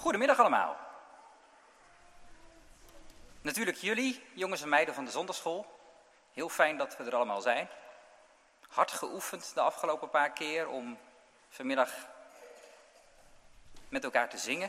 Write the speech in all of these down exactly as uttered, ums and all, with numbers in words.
Goedemiddag allemaal. Natuurlijk jullie, jongens en meiden van de zondagschool. Heel fijn dat we er allemaal zijn. Hard geoefend de afgelopen paar keer om vanmiddag met elkaar te zingen.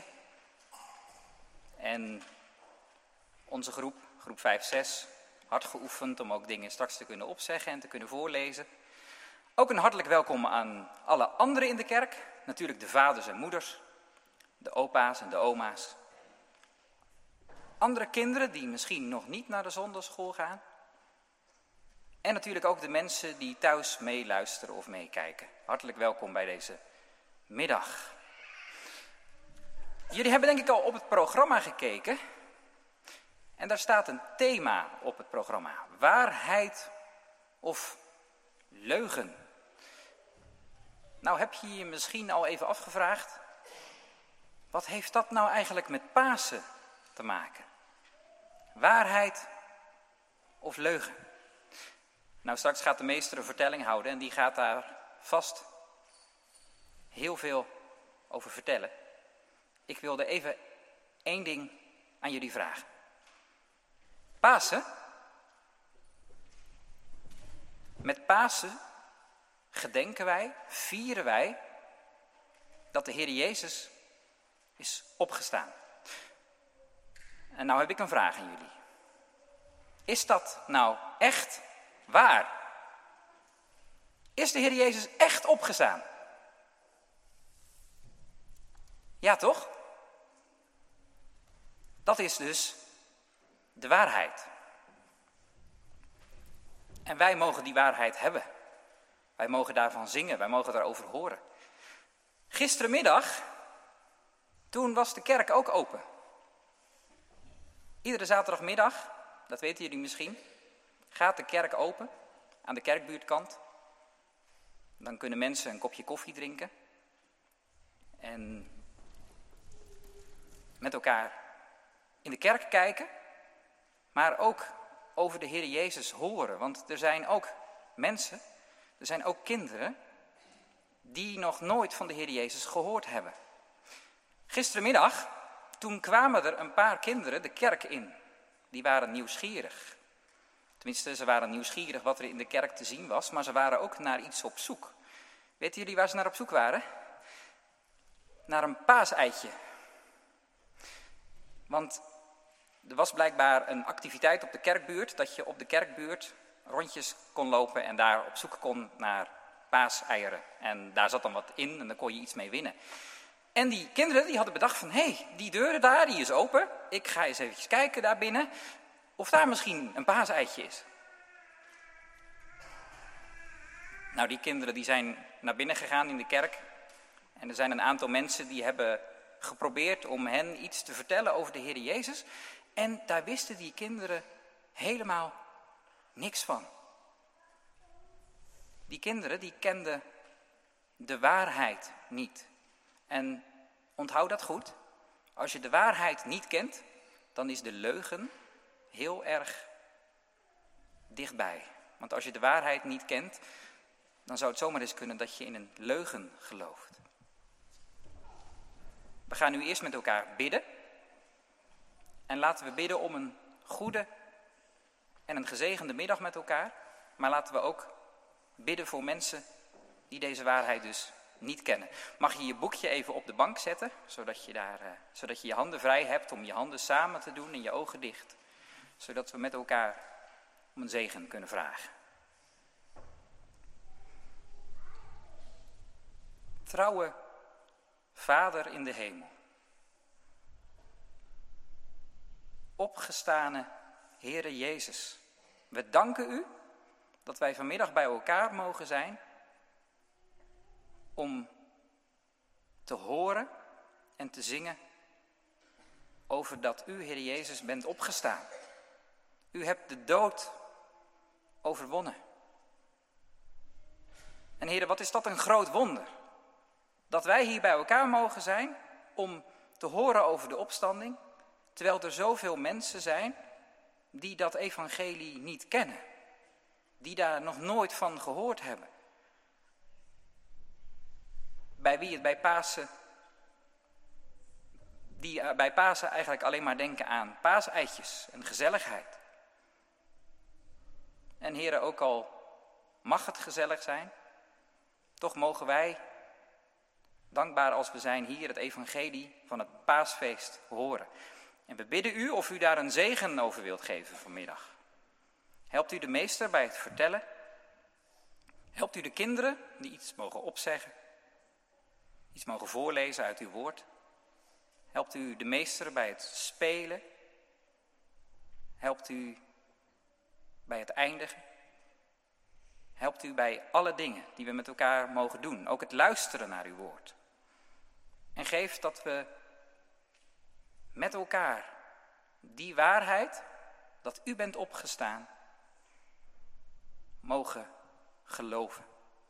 En onze groep, groep vijf zes, hard geoefend om ook dingen straks te kunnen opzeggen en te kunnen voorlezen. Ook een hartelijk welkom aan alle anderen in de kerk. Natuurlijk de vaders en moeders, de opa's en de oma's. Andere kinderen die misschien nog niet naar de zondagschool gaan. En natuurlijk ook de mensen die thuis meeluisteren of meekijken. Hartelijk welkom bij deze middag. Jullie hebben denk ik al op het programma gekeken. En daar staat een thema op het programma. Waarheid of leugen. Nou heb je je misschien al even afgevraagd. Wat heeft dat nou eigenlijk met Pasen te maken? Waarheid of leugen? Nou, straks gaat de meester een vertelling houden en die gaat daar vast heel veel over vertellen. Ik wilde even één ding aan jullie vragen. Pasen? Met Pasen gedenken wij, vieren wij dat de Heer Jezus is opgestaan. En nou heb ik een vraag aan jullie. Is dat nou echt waar? Is de Heer Jezus echt opgestaan? Ja, toch? Dat is dus de waarheid. En wij mogen die waarheid hebben. Wij mogen daarvan zingen, wij mogen daarover horen. Gisterenmiddag, toen was de kerk ook open. Iedere zaterdagmiddag, dat weten jullie misschien, gaat de kerk open aan de kerkbuurtkant. Dan kunnen mensen een kopje koffie drinken en met elkaar in de kerk kijken, maar ook over de Heer Jezus horen. Want er zijn ook mensen, er zijn ook kinderen die nog nooit van de Heer Jezus gehoord hebben. Gisterenmiddag, toen kwamen er een paar kinderen de kerk in. Die waren nieuwsgierig. Tenminste, ze waren nieuwsgierig wat er in de kerk te zien was, maar ze waren ook naar iets op zoek. Weten jullie waar ze naar op zoek waren? Naar een paaseitje. Want er was blijkbaar een activiteit op de kerkbuurt, dat je op de kerkbuurt rondjes kon lopen en daar op zoek kon naar paaseieren. En daar zat dan wat in en daar kon je iets mee winnen. En die kinderen die hadden bedacht van, hé, hey, die deur daar, die is open. Ik ga eens eventjes kijken daar binnen of daar misschien een paaseitje is. Nou, die kinderen die zijn naar binnen gegaan in de kerk. En er zijn een aantal mensen die hebben geprobeerd om hen iets te vertellen over de Heer Jezus. En daar wisten die kinderen helemaal niks van. Die kinderen die kenden de waarheid niet. En onthoud dat goed, als je de waarheid niet kent, dan is de leugen heel erg dichtbij. Want als je de waarheid niet kent, dan zou het zomaar eens kunnen dat je in een leugen gelooft. We gaan nu eerst met elkaar bidden. En laten we bidden om een goede en een gezegende middag met elkaar. Maar laten we ook bidden voor mensen die deze waarheid dus niet kennen. Mag je je boekje even op de bank zetten, zodat je, daar, uh, zodat je je handen vrij hebt om je handen samen te doen en je ogen dicht. Zodat we met elkaar om een zegen kunnen vragen. Trouwe Vader in de hemel. Opgestane Heere Jezus. We danken u dat wij vanmiddag bij elkaar mogen zijn om te horen en te zingen over dat u, Heer Jezus, bent opgestaan. U hebt de dood overwonnen. En Heer, wat is dat een groot wonder. Dat wij hier bij elkaar mogen zijn om te horen over de opstanding, terwijl er zoveel mensen zijn die dat evangelie niet kennen. Die daar nog nooit van gehoord hebben. Bij wie het bij Pasen die bij Pasen eigenlijk alleen maar denken aan paaseitjes en gezelligheid. En heren, ook al mag het gezellig zijn, toch mogen wij, dankbaar als we zijn, hier het evangelie van het paasfeest horen. En we bidden u of u daar een zegen over wilt geven vanmiddag. Helpt u de meester bij het vertellen? Helpt u de kinderen die iets mogen opzeggen? Iets mogen voorlezen uit uw woord? Helpt u de meester bij het spelen? Helpt u bij het eindigen? Helpt u bij alle dingen die we met elkaar mogen doen, ook het luisteren naar uw woord. En geef dat we met elkaar die waarheid, dat u bent opgestaan, mogen geloven.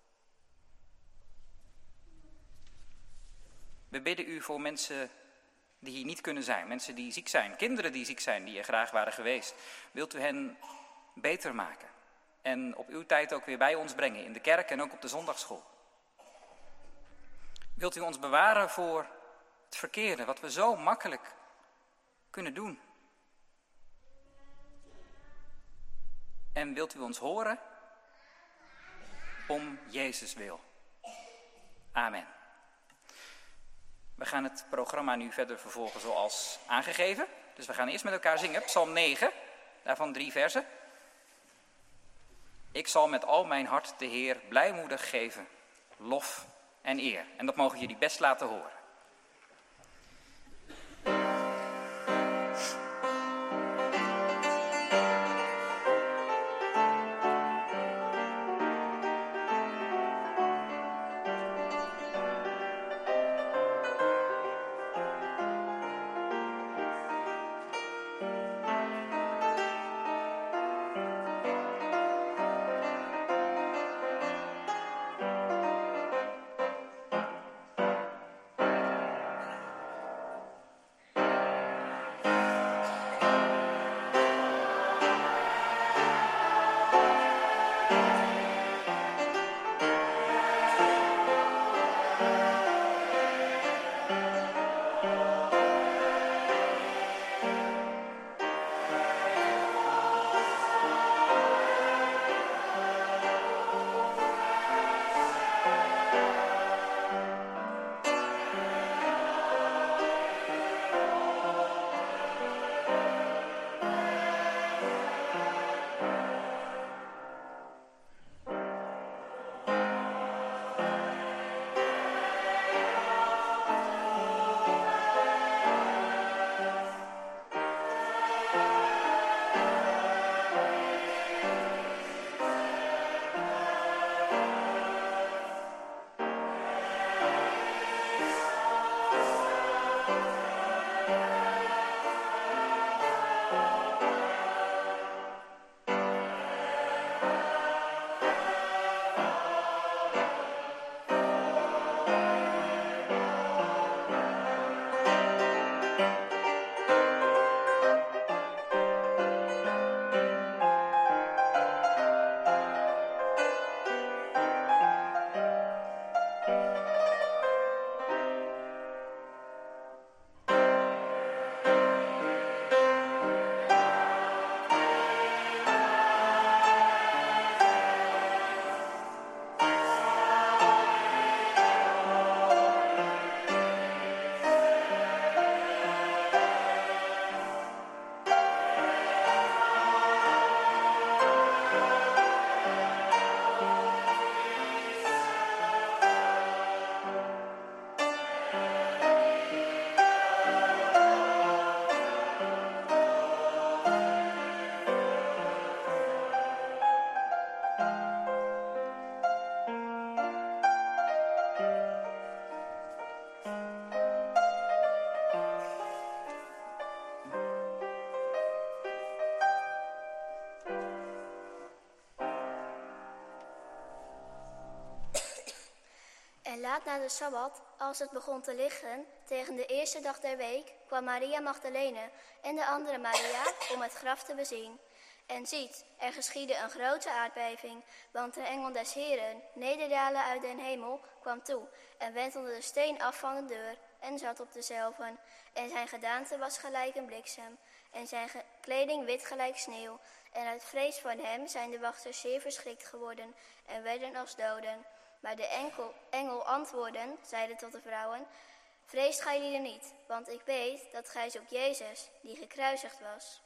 We bidden u voor mensen die hier niet kunnen zijn, mensen die ziek zijn, kinderen die ziek zijn, die er graag waren geweest. Wilt u hen beter maken en op uw tijd ook weer bij ons brengen, in de kerk en ook op de zondagsschool. Wilt u ons bewaren voor het verkeerde, wat we zo makkelijk kunnen doen. En wilt u ons horen om Jezus wil. Amen. We gaan het programma nu verder vervolgen zoals aangegeven. Dus we gaan eerst met elkaar zingen, Psalm negen, daarvan drie versen. Ik zal met al mijn hart de Heer blijmoedig geven, lof en eer. En dat mogen jullie best laten horen. En laat na de Sabbat, als het begon te lichten, tegen de eerste dag der week, kwam Maria Magdalene en de andere Maria om het graf te bezien. En ziet, er geschiedde een grote aardbeving, want de engel des Heren, nederdalen uit den hemel, kwam toe en wentelde de steen af van de deur en zat op dezelven. En zijn gedaante was gelijk een bliksem, en zijn kleding wit gelijk sneeuw. En uit vrees van hem zijn de wachters zeer verschrikt geworden en werden als doden. Maar de enkel, engel antwoordde, zeide tot de vrouwen: vreest gij lieden niet, want ik weet dat gij zoekt Jezus, die gekruisigd was.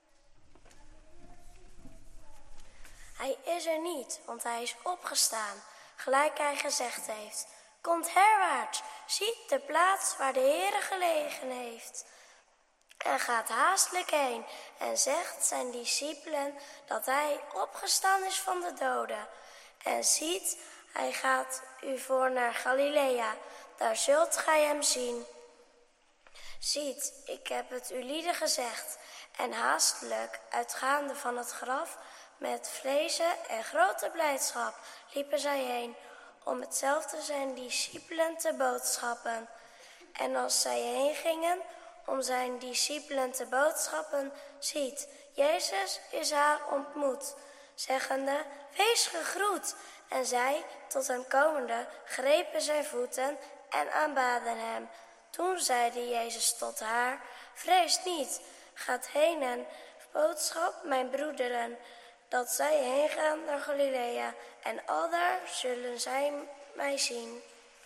Hij is er niet, want hij is opgestaan, gelijk hij gezegd heeft. Komt herwaarts, ziet de plaats waar de Heere gelegen heeft. En gaat haastelijk heen en zegt zijn discipelen dat hij opgestaan is van de doden. En ziet, hij gaat u voor naar Galilea, daar zult gij hem zien. Ziet, ik heb het u lieden gezegd. En haastelijk, uitgaande van het graf, met vrezen en grote blijdschap liepen zij heen, om hetzelfde zijn discipelen te boodschappen. En als zij heen gingen om zijn discipelen te boodschappen, ziet, Jezus is haar ontmoet, zeggende: wees gegroet. En zij, tot hem komende, grepen zijn voeten en aanbaden hem. Toen zeide Jezus tot haar: vrees niet, gaat heen en boodschap mijn broederen, dat zij heen gaan naar Galilea, en aldaar zullen zij mij zien.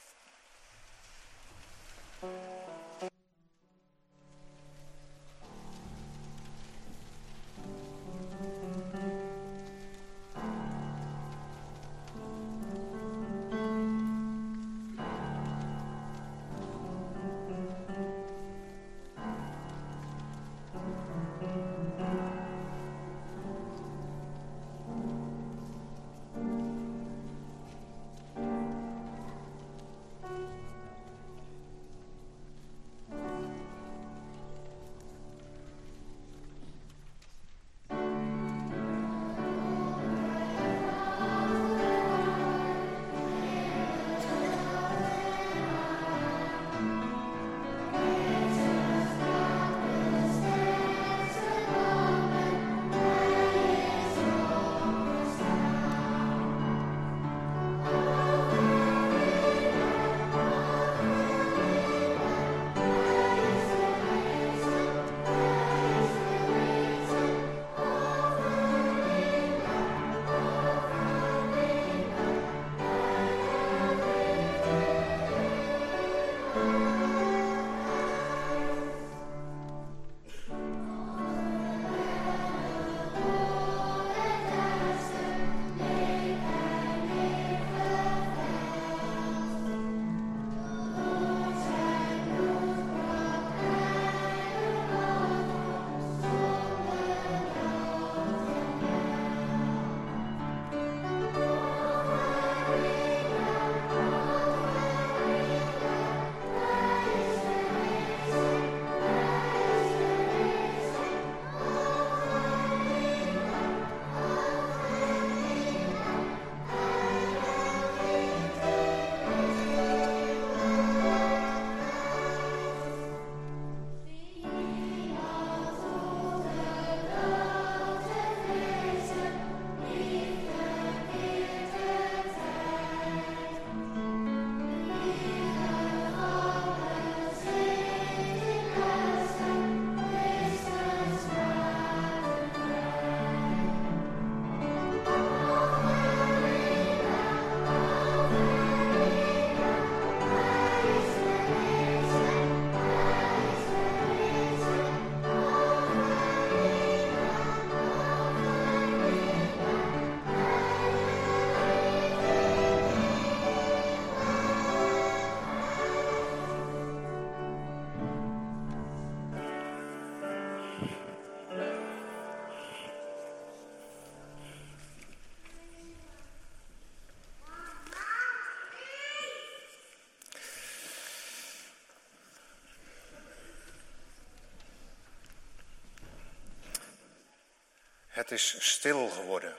Het is stil geworden.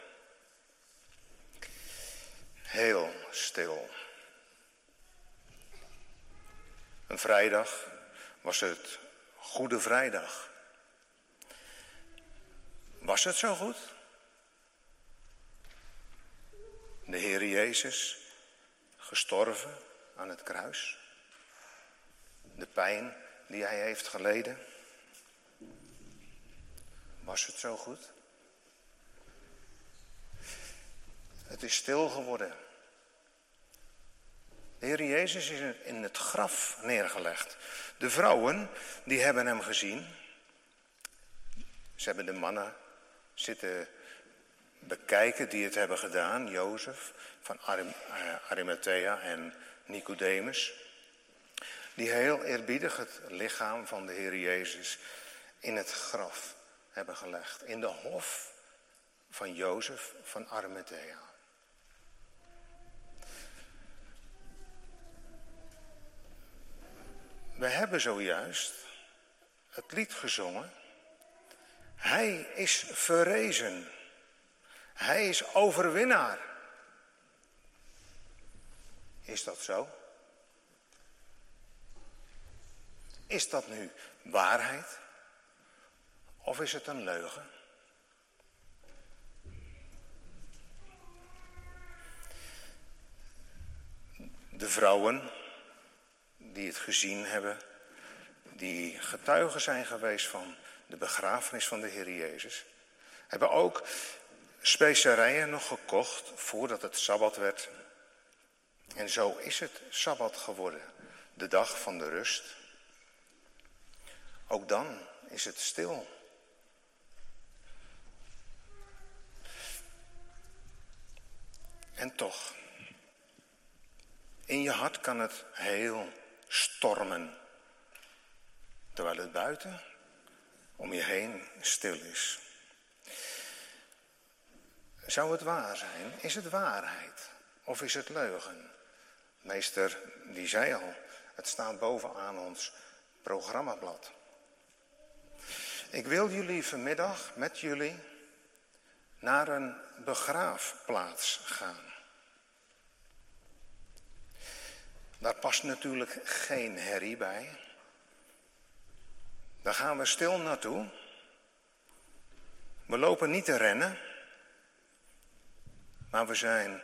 Heel stil. Een vrijdag was het Goede Vrijdag. Was het zo goed? De Heer Jezus gestorven aan het kruis. de pijn die hij heeft geleden? Was het zo goed? Het is stil geworden. De Heer Jezus is in het graf neergelegd. De vrouwen, die hebben hem gezien. Ze hebben de mannen zitten bekijken die het hebben gedaan. Jozef van Arim, Arimathea en Nicodemus. Die heel eerbiedig het lichaam van de Heer Jezus in het graf hebben gelegd. In de hof van Jozef van Arimathea. We hebben zojuist het lied gezongen. Hij is verrezen. Hij is overwinnaar. Is dat zo? Is dat nu waarheid? Of is het een leugen? De vrouwen die het gezien hebben, die getuigen zijn geweest van de begrafenis van de Heer Jezus, hebben ook specerijen nog gekocht voordat het Sabbat werd. En zo is het Sabbat geworden, de dag van de rust. Ook dan is het stil. En toch, in je hart kan het heel stormen, terwijl het buiten om je heen stil is. Zou het waar zijn? Is het waarheid? Of is het leugen? Meester, die zei al, het staat bovenaan ons programmablad. Ik wil jullie vanmiddag met jullie naar een begraafplaats gaan. Daar past natuurlijk geen herrie bij. Daar gaan we stil naartoe. We lopen niet te rennen, maar we zijn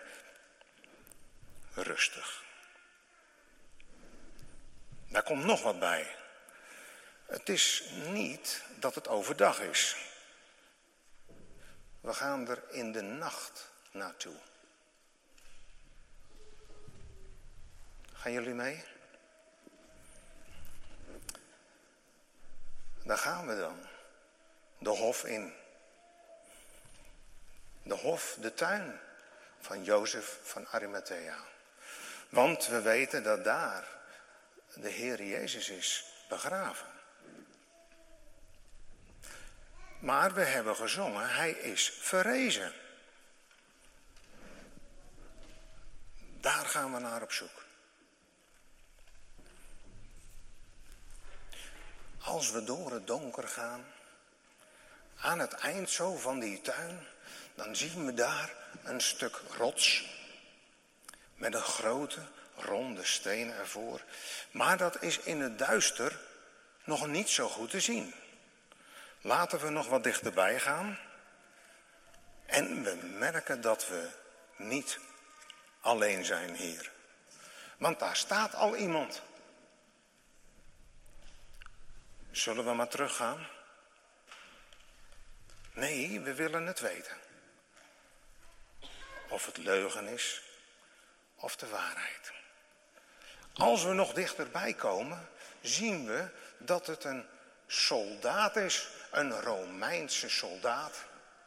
rustig. Daar komt nog wat bij. Het is niet dat het overdag is. We gaan er in de nacht naartoe. Gaan jullie mee? Daar gaan we dan. De hof in. De hof, de tuin van Jozef van Arimathea. Want we weten dat daar de Heer Jezus is begraven. Maar we hebben gezongen, hij is verrezen. Daar gaan we naar op zoek. Als we door het donker gaan, aan het eind zo van die tuin, dan zien we daar een stuk rots met een grote ronde steen ervoor. Maar dat is in het duister nog niet zo goed te zien. Laten we nog wat dichterbij gaan. En we merken dat we niet alleen zijn hier. Want daar staat al iemand. Zullen we maar teruggaan? Nee, we willen het weten. Of het leugen is, of de waarheid. Als we nog dichterbij komen, zien we dat het een soldaat is. Een Romeinse soldaat.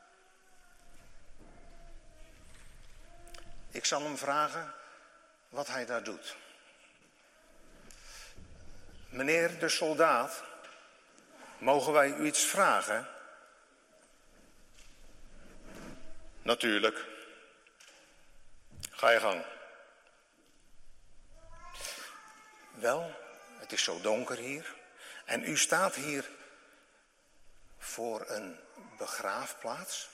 Ik zal hem vragen wat hij daar doet. Meneer de soldaat, mogen wij u iets vragen? Natuurlijk. Ga je gang. Wel, het is zo donker hier. En u staat hier voor een begraafplaats.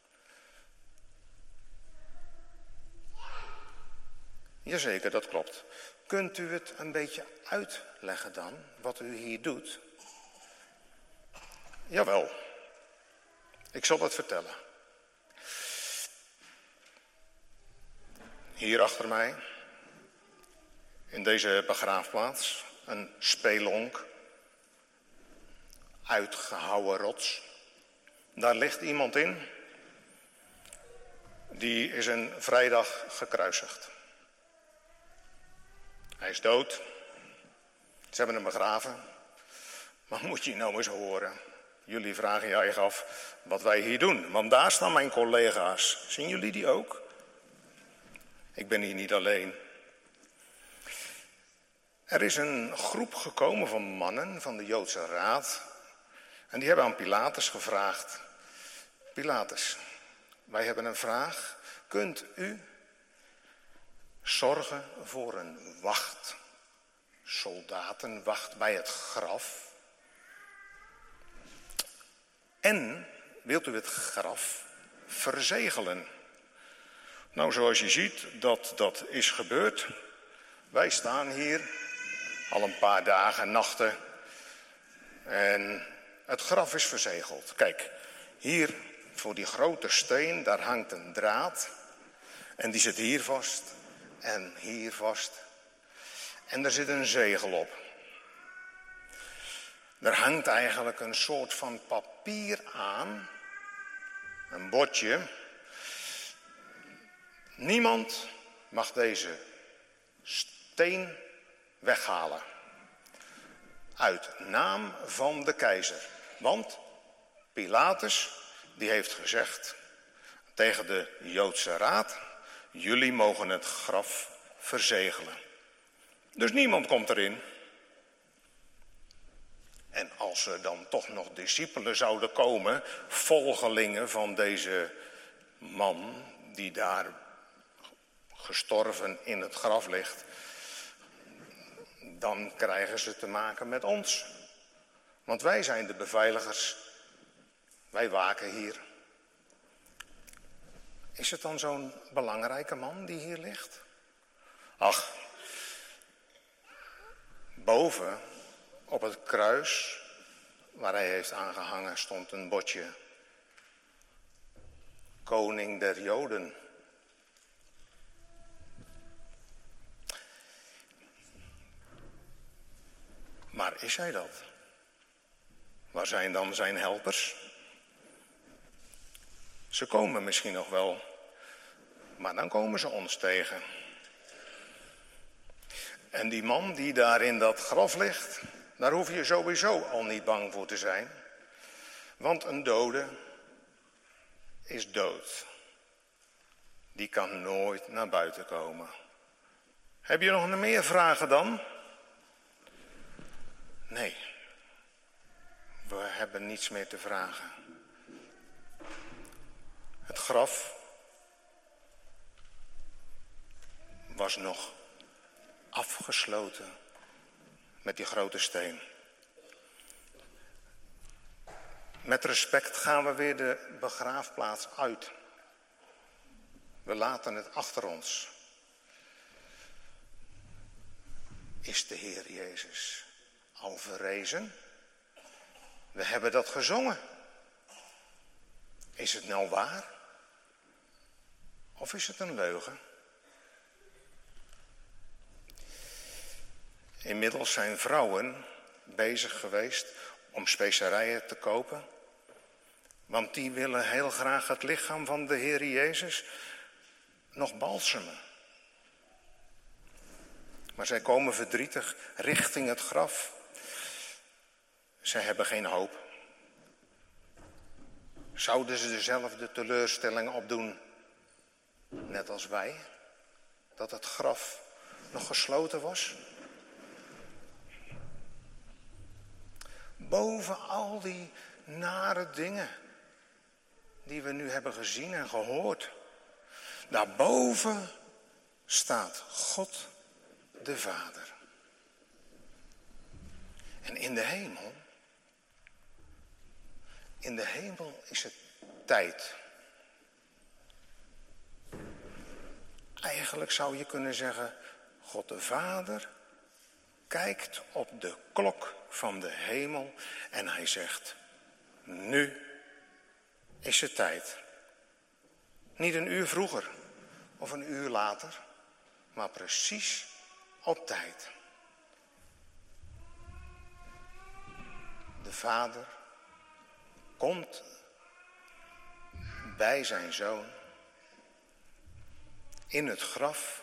Jazeker, dat klopt. Kunt u het een beetje uitleggen dan, wat u hier doet? Jawel, ik zal het vertellen. Hier achter mij, in deze begraafplaats, een spelonk, uitgehouwen rots. Daar ligt iemand in, die is een vrijdag gekruisigd. Hij is dood, ze hebben hem begraven. Maar moet je nou eens horen, jullie vragen je eigen af wat wij hier doen. Want daar staan mijn collega's, zien jullie die ook? Ik ben hier niet alleen. Er is een groep gekomen van mannen van de Joodse Raad. En die hebben aan Pilatus gevraagd. Pilatus, wij hebben een vraag. Kunt u zorgen voor een wacht, soldatenwacht bij het graf? En wilt u het graf verzegelen? Nou, zoals je ziet, dat, dat is gebeurd. Wij staan hier al een paar dagen en nachten en het graf is verzegeld. Kijk, hier voor die grote steen, daar hangt een draad en die zit hier vast en hier vast. En er zit een zegel op. Er hangt eigenlijk een soort van papier aan, een bordje. Niemand mag deze steen weghalen. Uit naam van de keizer. Want Pilatus, die heeft gezegd tegen de Joodse Raad, jullie mogen het graf verzegelen. Dus niemand komt erin. En als er dan toch nog discipelen zouden komen, volgelingen van deze man die daar gestorven in het graf ligt, dan krijgen ze te maken met ons. Want wij zijn de beveiligers. Wij waken hier. Is het dan zo'n belangrijke man die hier ligt? Ach, boven op het kruis waar hij heeft aangehangen stond een bordje. Koning der Joden. Maar is hij dat? Waar zijn dan zijn helpers? Ze komen misschien nog wel, maar dan komen ze ons tegen. En die man die daar in dat graf ligt, daar hoef je sowieso al niet bang voor te zijn. Want een dode is dood. Die kan nooit naar buiten komen. Heb je nog meer vragen dan? Nee, we hebben niets meer te vragen. Het graf was nog afgesloten met die grote steen. Met respect gaan we weer de begraafplaats uit. We laten het achter ons. Is de Heer Jezus al verrezen? We hebben dat gezongen. Is het nou waar? Of is het een leugen? Inmiddels zijn vrouwen bezig geweest om specerijen te kopen. Want die willen heel graag het lichaam van de Heer Jezus nog balsemen. Maar zij komen verdrietig richting het graf. Zij hebben geen hoop. Zouden ze dezelfde teleurstelling opdoen, net als wij, dat het graf nog gesloten was? Boven al die nare dingen die we nu hebben gezien en gehoord, daarboven staat God de Vader. En in de hemel, in de hemel is het tijd. Eigenlijk zou je kunnen zeggen, God de Vader kijkt op de klok van de hemel en hij zegt, nu is het tijd. Niet een uur vroeger of een uur later, maar precies op tijd. vader komt bij zijn zoon in het graf.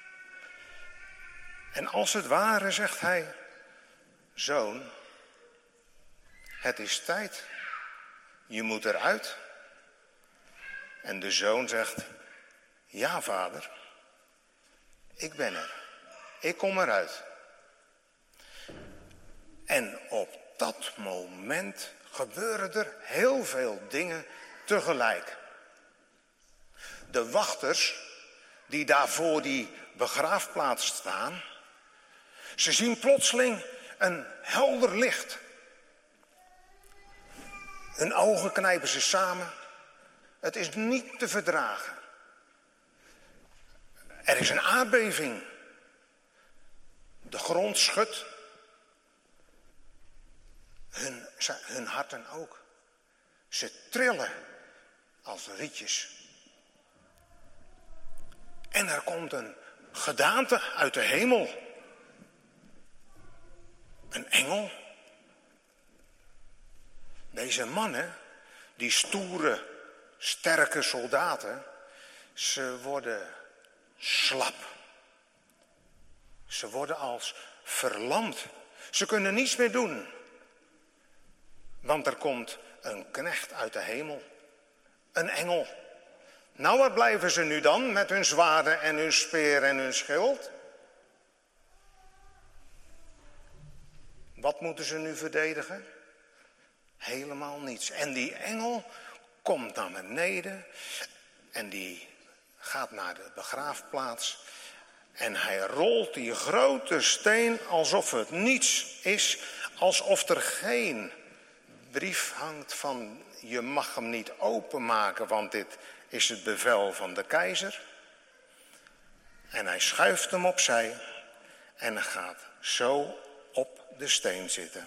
En als het ware zegt hij, zoon, het is tijd, je moet eruit. En de zoon zegt, ja vader, ik ben er, ik kom eruit. En op dat moment gebeuren er heel veel dingen tegelijk. De wachters die daar voor die begraafplaats staan, ze zien plotseling een helder licht. Hun ogen knijpen ze samen. Het is niet te verdragen. Er is een aardbeving. De grond schudt. Hun, hun harten ook. Ze trillen als rietjes. En er komt een gedaante uit de hemel. Een engel. Deze mannen, die stoere, sterke soldaten, ze worden slap. Ze worden als verlamd. Ze kunnen niets meer doen. Want er komt een knecht uit de hemel. Een engel. Nou, waar blijven ze nu dan met hun zwaarden en hun speer en hun schild? Wat moeten ze nu verdedigen? Helemaal niets. En die engel komt naar beneden en die gaat naar de begraafplaats. En hij rolt die grote steen alsof het niets is, alsof er geen brief hangt van je mag hem niet openmaken, want dit is het bevel van de keizer. En hij schuift hem opzij en hij gaat zo op de steen zitten.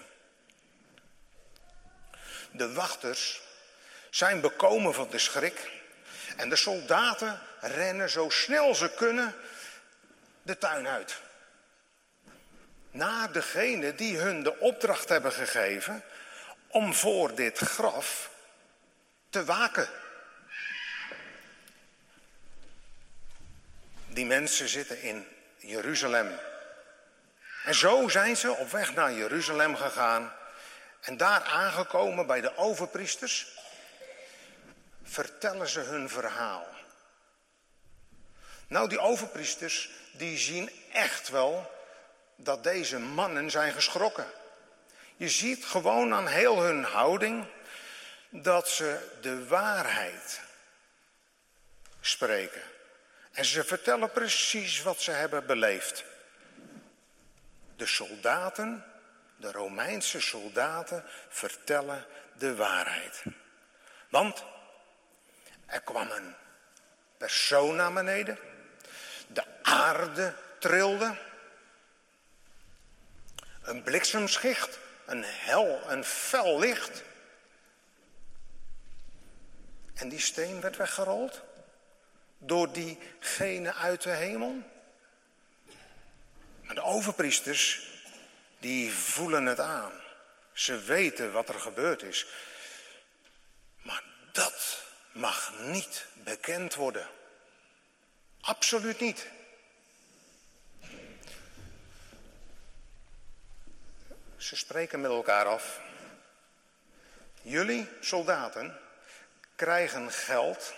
De wachters zijn bekomen van de schrik en de soldaten rennen zo snel ze kunnen de tuin uit. Naar degene die hun de opdracht hebben gegeven om voor dit graf te waken. Die mensen zitten in Jeruzalem. En zo zijn ze op weg naar Jeruzalem gegaan. En daar aangekomen bij de overpriesters, vertellen ze hun verhaal. Nou, die overpriesters, die zien echt wel dat deze mannen zijn geschrokken. Je ziet gewoon aan heel hun houding dat ze de waarheid spreken. En ze vertellen precies wat ze hebben beleefd. De soldaten, de Romeinse soldaten, vertellen de waarheid. Want er kwam een persoon naar beneden. De aarde trilde. Een bliksemschicht, een hel, een fel licht. En die steen werd weggerold door diegene uit de hemel. Maar de overpriesters, die voelen het aan. Ze weten wat er gebeurd is. Maar dat mag niet bekend worden. Absoluut niet. Ze spreken met elkaar af. Jullie, soldaten, krijgen geld,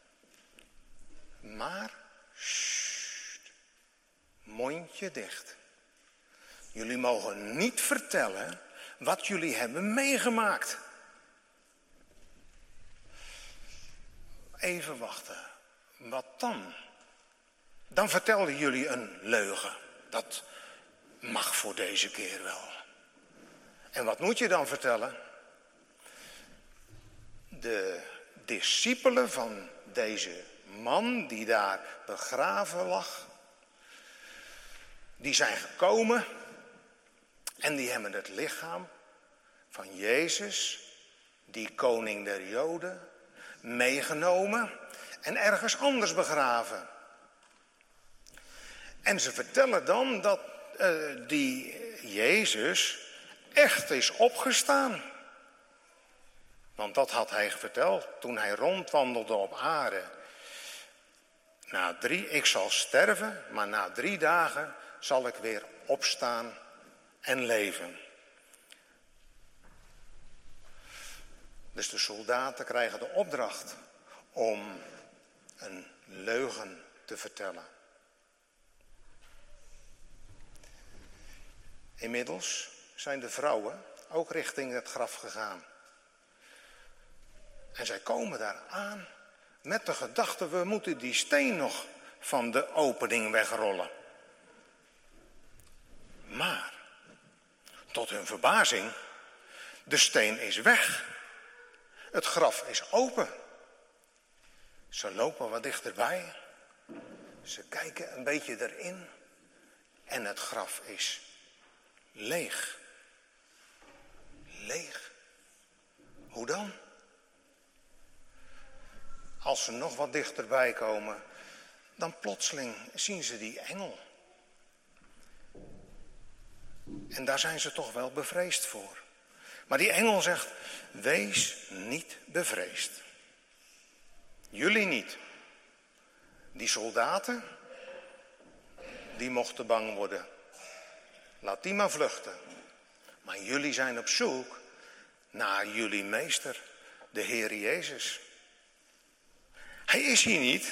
maar sst, mondje dicht. Jullie mogen niet vertellen wat jullie hebben meegemaakt. Even wachten. Wat dan? Dan vertelden jullie een leugen. Dat mag voor deze keer wel. En wat moet je dan vertellen? De discipelen van deze man die daar begraven lag, die zijn gekomen en die hebben het lichaam van Jezus, die koning der Joden, meegenomen en ergens anders begraven. En ze vertellen dan dat uh, die Jezus echt is opgestaan. Want dat had hij verteld toen hij rondwandelde op aarde. Na drie, ik zal sterven, maar na drie dagen zal ik weer opstaan en leven. Dus de soldaten krijgen de opdracht om een leugen te vertellen. Inmiddels zijn de vrouwen ook richting het graf gegaan. En zij komen daar aan met de gedachte, we moeten die steen nog van de opening wegrollen. Maar, tot hun verbazing, de steen is weg. Het graf is open. Ze lopen wat dichterbij. Ze kijken een beetje erin. En het graf is leeg. Leeg. Hoe dan? Als ze nog wat dichterbij komen, dan plotseling zien ze die engel. En daar zijn ze toch wel bevreesd voor. Maar die engel zegt, wees niet bevreesd. Jullie niet. Die soldaten, die mochten bang worden. Laat die maar vluchten. Maar jullie zijn op zoek naar jullie meester, de Heer Jezus. Hij is hier niet.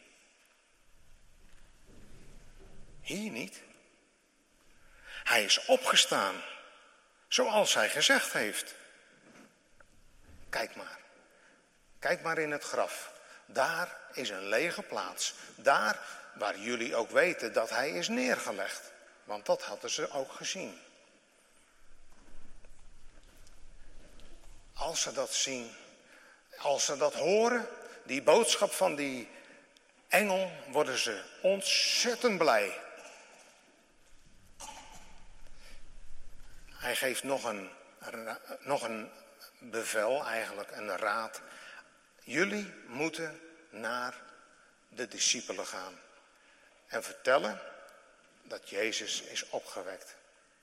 Hier niet. Hij is opgestaan, zoals hij gezegd heeft. Kijk maar. Kijk maar in het graf. Daar is een lege plaats. Daar waar jullie ook weten dat hij is neergelegd. Want dat hadden ze ook gezien. Als ze dat zien, als ze dat horen, die boodschap van die engel, worden ze ontzettend blij. Hij geeft nog een, nog een bevel, eigenlijk een raad. Jullie moeten naar de discipelen gaan en vertellen dat Jezus is opgewekt.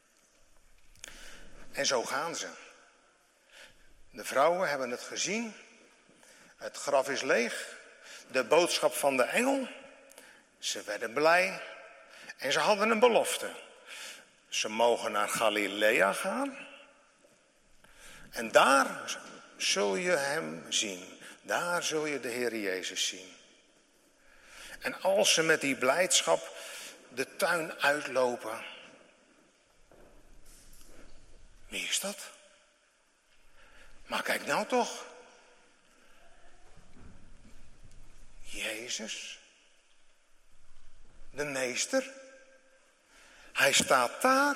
En zo gaan ze. De vrouwen hebben het gezien. Het graf is leeg. De boodschap van de engel. Ze werden blij. En ze hadden een belofte. Ze mogen naar Galilea gaan. En daar zul je hem zien. Daar zul je de Heer Jezus zien. En als ze met die blijdschap de tuin uitlopen. Wie is dat? Maar kijk nou toch. Jezus. De meester. Hij staat daar.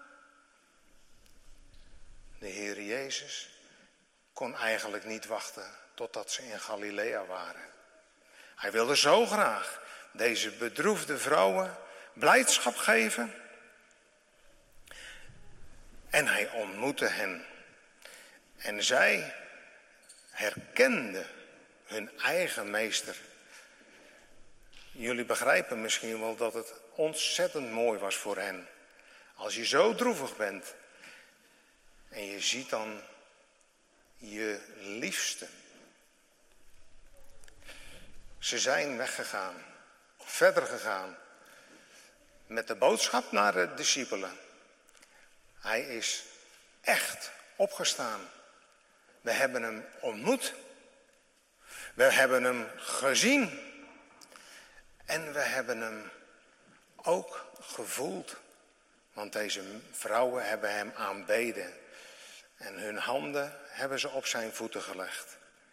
De Heer Jezus kon eigenlijk niet wachten totdat ze in Galilea waren. Hij wilde zo graag deze bedroefde vrouwen blijdschap geven. En hij ontmoette hen. En zij herkenden hun eigen meester. Jullie begrijpen misschien wel dat het ontzettend mooi was voor hen. Als je zo droevig bent en je ziet dan je liefste. Ze zijn weggegaan, verder gegaan met de boodschap naar de discipelen. Hij is echt opgestaan. We hebben hem ontmoet. We hebben hem gezien. En we hebben hem ook gevoeld. Want deze vrouwen hebben hem aanbeden. En hun handen hebben ze op zijn voeten gelegd.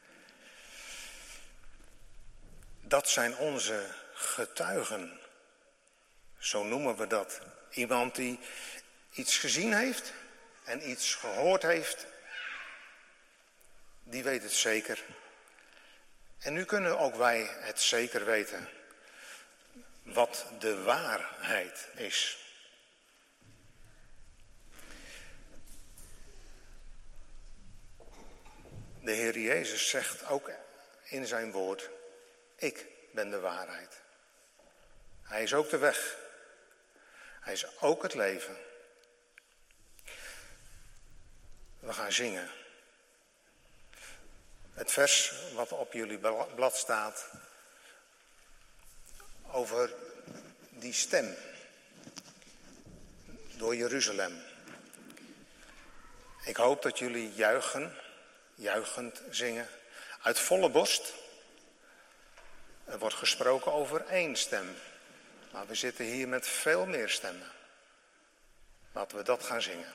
Dat zijn onze getuigen. Zo noemen we dat. Iemand die iets gezien heeft en iets gehoord heeft. Die weet het zeker. En nu kunnen ook wij het zeker weten. Wat de waarheid is. De Heer Jezus zegt ook in zijn woord. Ik ben de waarheid. Hij is ook de weg. Hij is ook het leven. We gaan zingen. Het vers wat op jullie blad staat over die stem door Jeruzalem. Ik hoop dat jullie juichen, juichend zingen, uit volle borst. Er wordt gesproken over één stem, maar we zitten hier met veel meer stemmen. Laten we dat gaan zingen.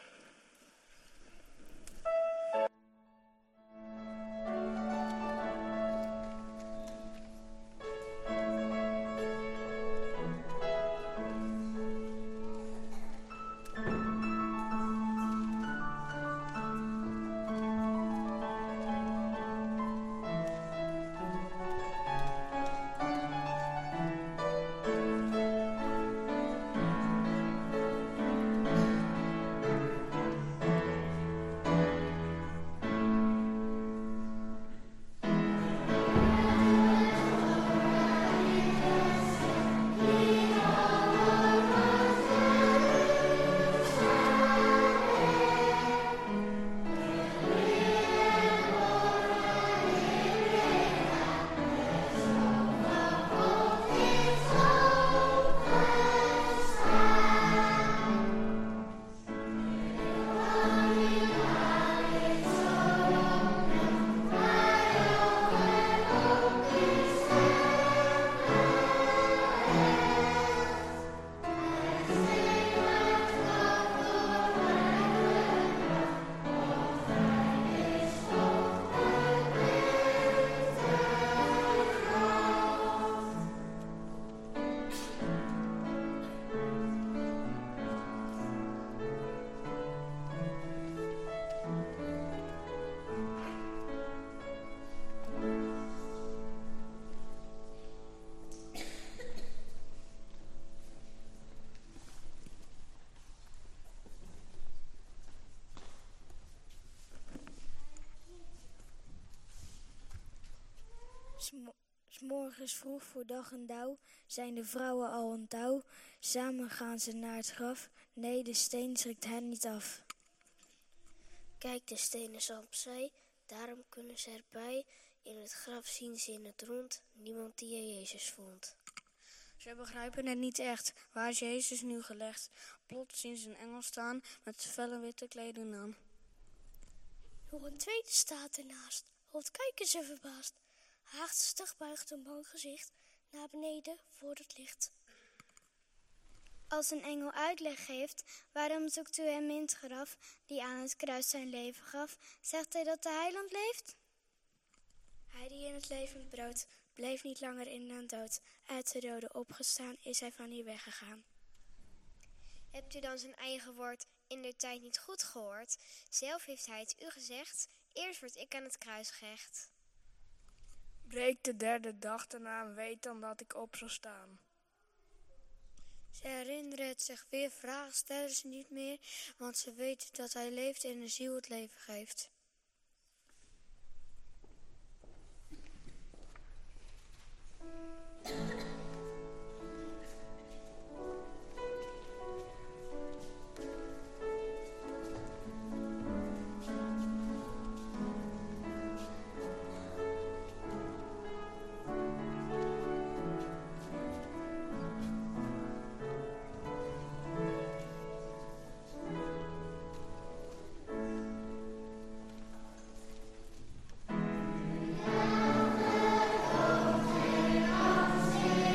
S morgens vroeg voor dag en dauw zijn de vrouwen al aan touw. Samen gaan ze naar het graf, nee, de steen schrikt hen niet af. Kijk, de steen is opzij, daarom kunnen ze erbij. In het graf zien ze in het rond niemand die er Jezus vond. Ze begrijpen het niet echt, waar is Jezus nu gelegd? Plots zien ze een engel staan met felle witte kleding aan. Nog een tweede staat ernaast, rond kijken ze verbaasd. Haastig buigt een bang gezicht naar beneden voor het licht. Als een engel uitleg geeft, waarom zoekt u hem in het graf, die aan het kruis zijn leven gaf? Zegt hij dat de heiland leeft? Hij die in het levend brood, bleef niet langer in de dood. Uit de doden opgestaan is hij van hier weggegaan. Hebt u dan zijn eigen woord in der tijd niet goed gehoord? Zelf heeft hij het u gezegd, eerst word ik aan het kruis gehecht. Breek de derde dag daarna en weet dan dat ik op zal staan. Ze herinneren het zich weer, vragen stellen ze niet meer, want ze weten dat hij leeft en de ziel het leven geeft. Thank you.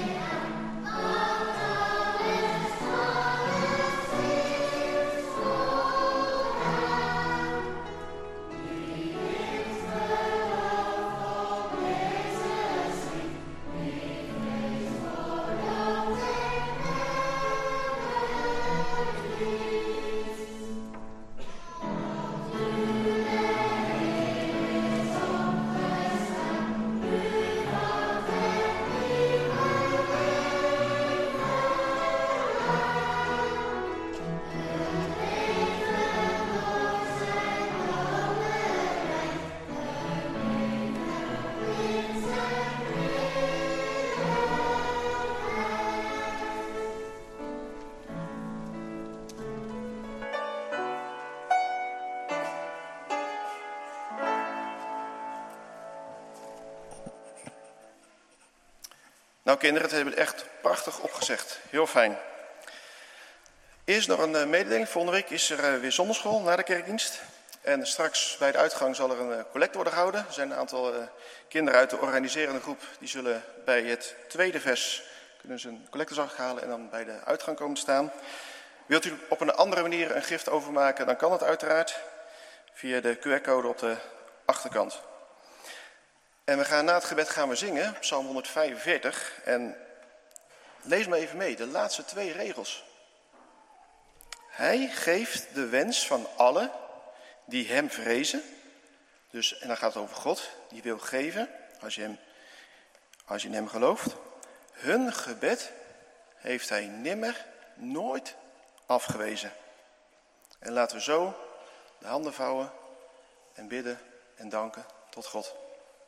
Nou kinderen, het hebben het echt prachtig opgezegd. Heel fijn. Eerst nog een uh, mededeling. Volgende week is er uh, weer zondagschool na de kerkdienst. En straks bij de uitgang zal er een uh, collecte worden gehouden. Er zijn een aantal uh, kinderen uit de organiserende groep. Die zullen bij het tweede vers kunnen ze een collectezak halen en dan bij de uitgang komen te staan. Wilt u op een andere manier een gift overmaken, dan kan het uiteraard via de Q R-code op de achterkant. En we gaan na het gebed gaan we zingen, Psalm honderdvijfenveertig. En lees maar even mee, de laatste twee regels. Hij geeft de wens van allen die hem vrezen. Dus, en dan gaat het over God, die wil geven, als je, hem, als je in hem gelooft. Hun gebed heeft hij nimmer, nooit afgewezen. En laten we zo de handen vouwen en bidden en danken tot God.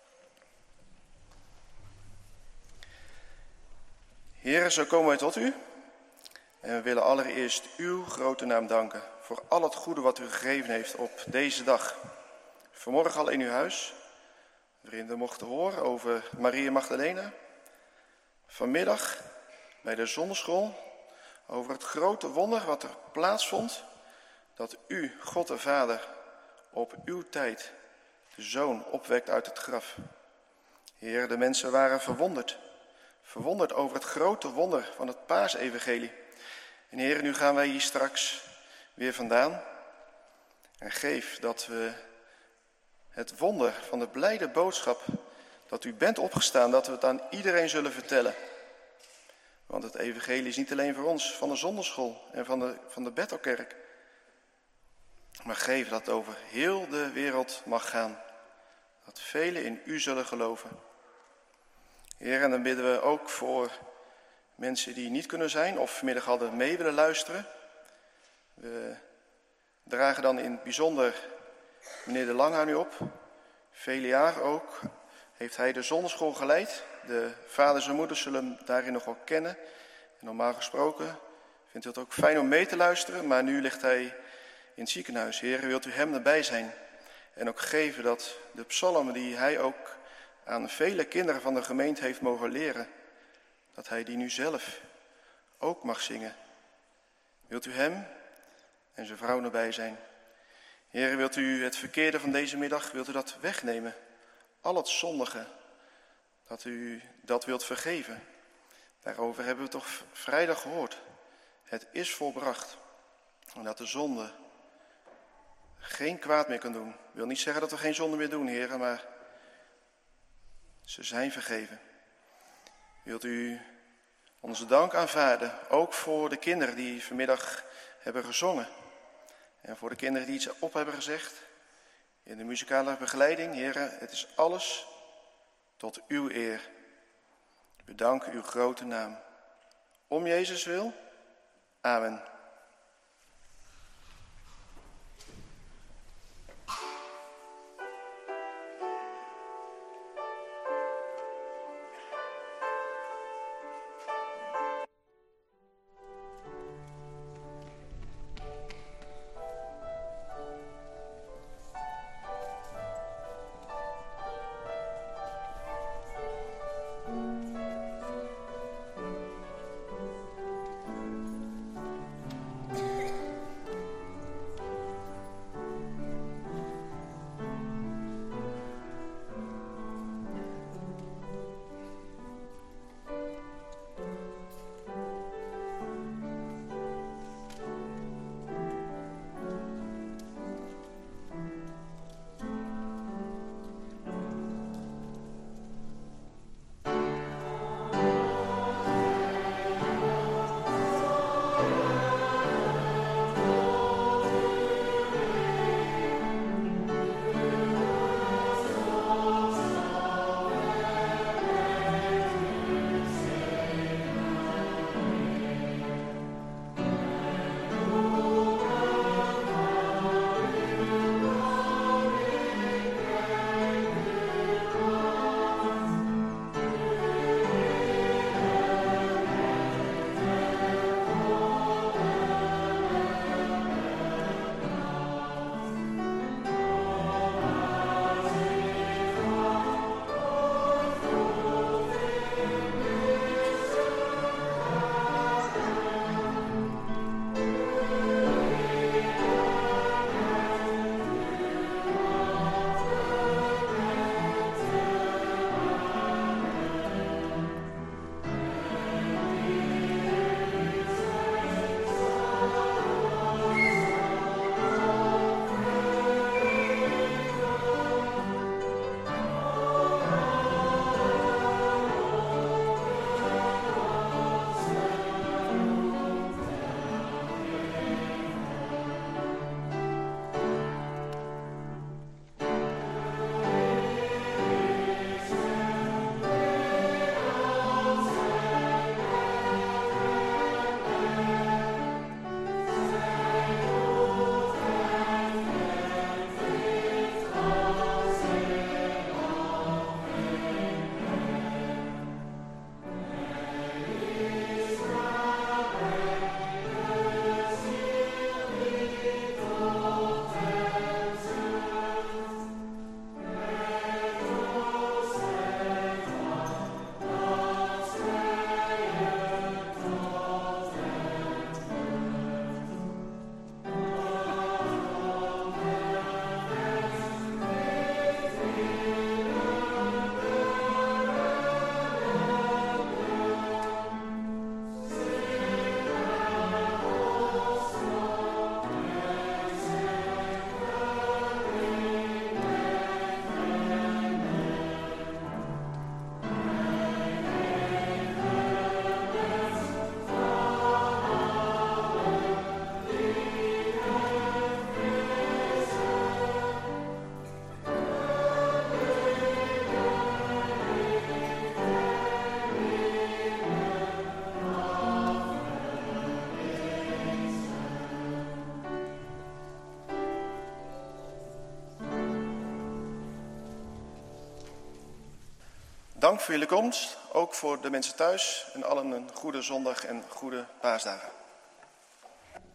Heren, zo komen wij tot u. En we willen allereerst uw grote naam danken voor al het goede wat u gegeven heeft op deze dag. Vanmorgen al in uw huis, waarin we mochten horen over Maria Magdalena. Vanmiddag bij de zondagschool over het grote wonder wat er plaatsvond. Dat u, God de Vader, op uw tijd de Zoon opwekt uit het graf. Heer, de mensen waren verwonderd. Verwonderd over het grote wonder van het Paasevangelie. En Heer, nu gaan wij hier straks weer vandaan. En geef dat we het wonder van de blijde boodschap dat u bent opgestaan, dat we het aan iedereen zullen vertellen. Want het evangelie is niet alleen voor ons, van de zondagschool en van de, van de Bethelkerk. Maar geef dat het over heel de wereld mag gaan. Dat velen in u zullen geloven. Heer, en dan bidden we ook voor mensen die niet kunnen zijn of vanmiddag hadden mee willen luisteren. We dragen dan in het bijzonder meneer De Lange aan u op. Vele jaren ook heeft hij de zondagschool geleid. De vaders en moeders zullen hem daarin nog wel kennen. En normaal gesproken vindt u het ook fijn om mee te luisteren. Maar nu ligt hij in het ziekenhuis. Heer, wilt u hem erbij zijn. En ook geven dat de psalmen die hij ook aan vele kinderen van de gemeente heeft mogen leren, dat hij die nu zelf ook mag zingen. Wilt u hem en zijn vrouw erbij zijn. Heer, wilt u het verkeerde van deze middag, wilt u dat wegnemen? Al het zondige, dat u dat wilt vergeven. Daarover hebben we toch vrijdag gehoord. Het is volbracht. En dat de zonde geen kwaad meer kan doen. Ik wil niet zeggen dat we geen zonde meer doen, heren, maar ze zijn vergeven. Wilt u onze dank aanvaarden, ook voor de kinderen die vanmiddag hebben gezongen. En voor de kinderen die iets op hebben gezegd. In de muzikale begeleiding, heren, het is alles tot uw eer. We danken uw grote naam. Om Jezus wil. Amen. Dank voor jullie komst, ook voor de mensen thuis en allen een goede zondag en goede paasdagen.